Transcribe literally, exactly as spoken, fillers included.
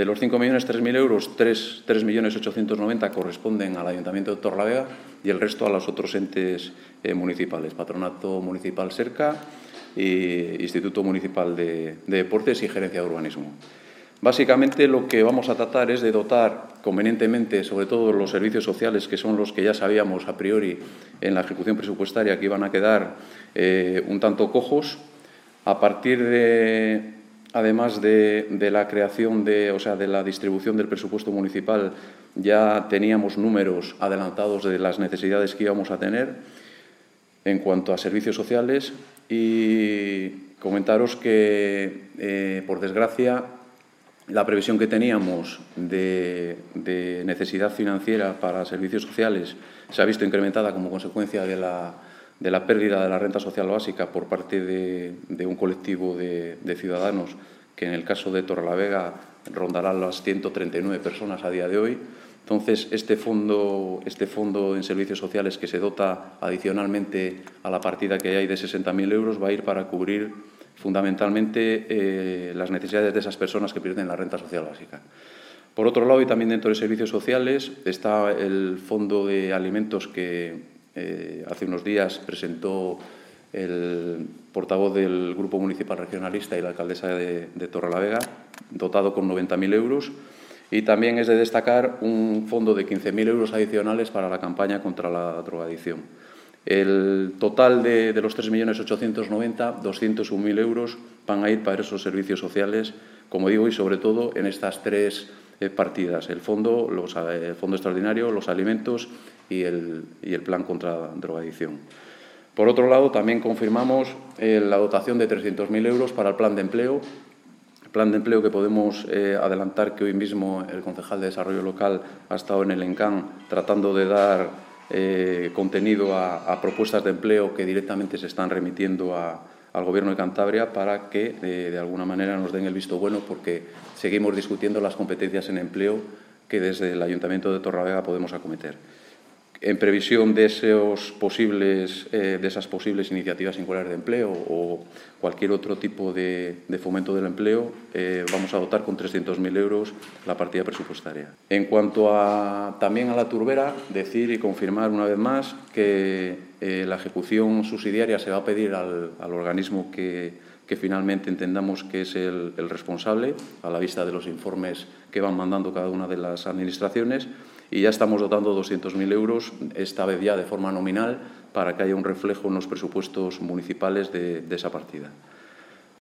De los cinco millones tres mil euros, tres millones ochocientos noventa corresponden al Ayuntamiento de Torrelavega y el resto a los otros entes eh, municipales, Patronato Municipal Serca, y Instituto Municipal de, de Deportes y Gerencia de Urbanismo. Básicamente lo que vamos a tratar es de dotar convenientemente, sobre todo los servicios sociales, que son los que ya sabíamos a priori en la ejecución presupuestaria que iban a quedar eh, un tanto cojos, a partir de, además de, de la creación, de, o sea, de la distribución del presupuesto municipal, ya teníamos números adelantados de las necesidades que íbamos a tener en cuanto a servicios sociales y comentaros que, eh, por desgracia, la previsión que teníamos de, de necesidad financiera para servicios sociales se ha visto incrementada como consecuencia de la, de la pérdida de la renta social básica por parte de, de un colectivo de, de ciudadanos que en el caso de Torrelavega rondará las ciento treinta y nueve personas a día de hoy. Entonces, este fondo, este fondo en servicios sociales que se dota adicionalmente a la partida que hay de sesenta mil euros va a ir para cubrir fundamentalmente eh, las necesidades de esas personas que pierden la renta social básica. Por otro lado, y también dentro de servicios sociales, está el fondo de alimentos que eh, hace unos días presentó el portavoz del Grupo Municipal Regionalista y la alcaldesa de, de Torrelavega, dotado con noventa mil euros. Y también es de destacar un fondo de quince mil euros adicionales para la campaña contra la drogadicción. El total de, de los tres millones ochocientos noventa, doscientos un mil euros van a ir para esos servicios sociales, como digo, y sobre todo en estas tres eh, partidas, el fondo, los, el fondo extraordinario, los alimentos y el, y el plan contra la drogadicción. Por otro lado, también confirmamos eh, la dotación de trescientos mil euros para el plan de empleo, plan de empleo que podemos eh, adelantar que hoy mismo el concejal de Desarrollo Local ha estado en el ENCAN tratando de dar eh, contenido a, a propuestas de empleo que directamente se están remitiendo a, al Gobierno de Cantabria para que eh, de alguna manera nos den el visto bueno, porque seguimos discutiendo las competencias en empleo que desde el Ayuntamiento de Torrelavega podemos acometer. En previsión de, esos posibles, eh, de esas posibles iniciativas singulares de empleo o cualquier otro tipo de, de fomento del empleo, eh, vamos a dotar con trescientos mil euros la partida presupuestaria. En cuanto a, también a la turbera, decir y confirmar una vez más que eh, la ejecución subsidiaria se va a pedir al, al organismo que, que finalmente entendamos que es el, el responsable, a la vista de los informes que van mandando cada una de las administraciones. Y ya estamos dotando doscientos mil euros, esta vez ya de forma nominal, para que haya un reflejo en los presupuestos municipales de, de esa partida.